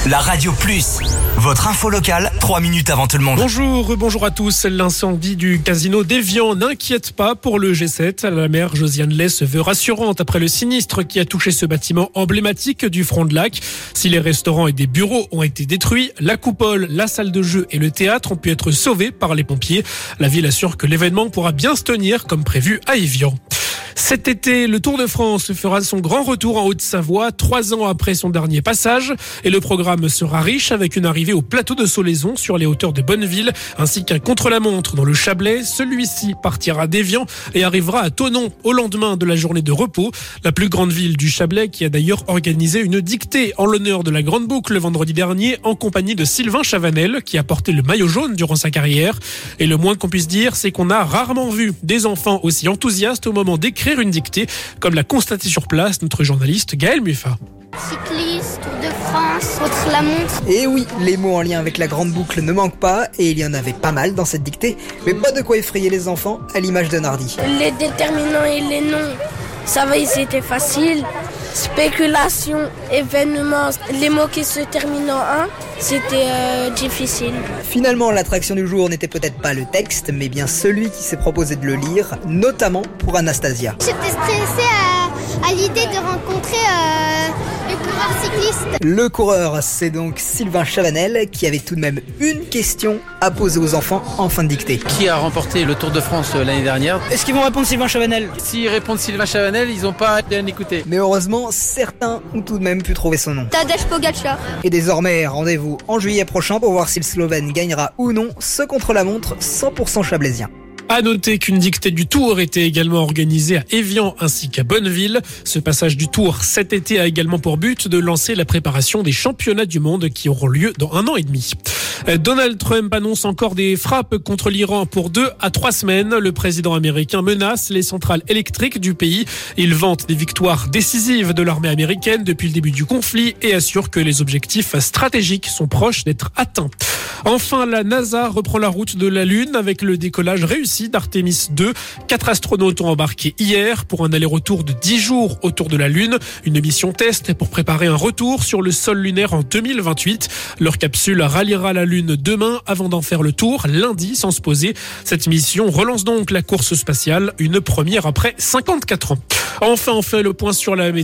La Radio Plus, votre info locale, 3 minutes avant tout le monde. Bonjour à tous. L'incendie du casino d'Évian n'inquiète pas pour le G7. La maire Josiane Lay se veut rassurante après le sinistre qui a touché ce bâtiment emblématique du front de lac. Si les restaurants et des bureaux ont été détruits, la coupole, la salle de jeu et le théâtre ont pu être sauvés par les pompiers. La ville assure que l'événement pourra bien se tenir comme prévu à Évian. Cet été, le Tour de France fera son grand retour en Haute-Savoie, 3 ans après son dernier passage. Et le programme sera riche avec une arrivée au plateau de Solaison sur les hauteurs de Bonneville, ainsi qu'un contre-la-montre dans le Chablais. Celui-ci partira d'Évian et arrivera à Thonon au lendemain de la journée de repos. La plus grande ville du Chablais qui a d'ailleurs organisé une dictée en l'honneur de la Grande Boucle le vendredi dernier en compagnie de Sylvain Chavanel qui a porté le maillot jaune durant sa carrière. Et le moins qu'on puisse dire, c'est qu'on a rarement vu des enfants aussi enthousiastes au moment d'écrire une dictée, comme l'a constaté sur place notre journaliste Gaël Muffat. Cycliste, Tour de France, contre-la-montre. Et oui, les mots en lien avec la Grande Boucle ne manquent pas, et il y en avait pas mal dans cette dictée, mais pas de quoi effrayer les enfants, à l'image de Nardi. Les déterminants et les noms, ça va, c'était facile. Spéculation, événement, les mots qui se terminent en un, c'était difficile. Finalement, l'attraction du jour n'était peut-être pas le texte, mais bien celui qui s'est proposé de le lire, notamment pour Anastasia. J'étais stressée à l'idée de rencontrer le coureur cycliste. Le coureur, c'est donc Sylvain Chavanel, qui avait tout de même une question à poser aux enfants en fin de dictée. Qui a remporté le Tour de France l'année dernière? Est-ce qu'ils vont répondre Sylvain Chavanel? S'ils répondent Sylvain Chavanel, ils n'ont pas bien écouté. Mais heureusement, certains ont tout de même pu trouver son nom. Tadej Pogacar. Et désormais, rendez-vous en juillet prochain pour voir si le Slovène gagnera ou non ce contre-la-montre 100% chablaisien. À noter qu'une dictée du Tour était également organisée à Évian ainsi qu'à Bonneville. Ce passage du Tour cet été a également pour but de lancer la préparation des championnats du monde qui auront lieu dans 1 an et demi. Donald Trump annonce encore des frappes contre l'Iran pour 2 à 3 semaines. Le président américain menace les centrales électriques du pays. Il vante des victoires décisives de l'armée américaine depuis le début du conflit et assure que les objectifs stratégiques sont proches d'être atteints. Enfin, la NASA reprend la route de la Lune avec le décollage réussi d'Artemis 2. 4 astronautes ont embarqué hier pour un aller-retour de 10 jours autour de la Lune. Une mission test pour préparer un retour sur le sol lunaire en 2028. Leur capsule ralliera la Lune demain avant d'en faire le tour lundi sans se poser. Cette mission relance donc la course spatiale, une première après 54 ans. Enfin, on fait le point sur la météo.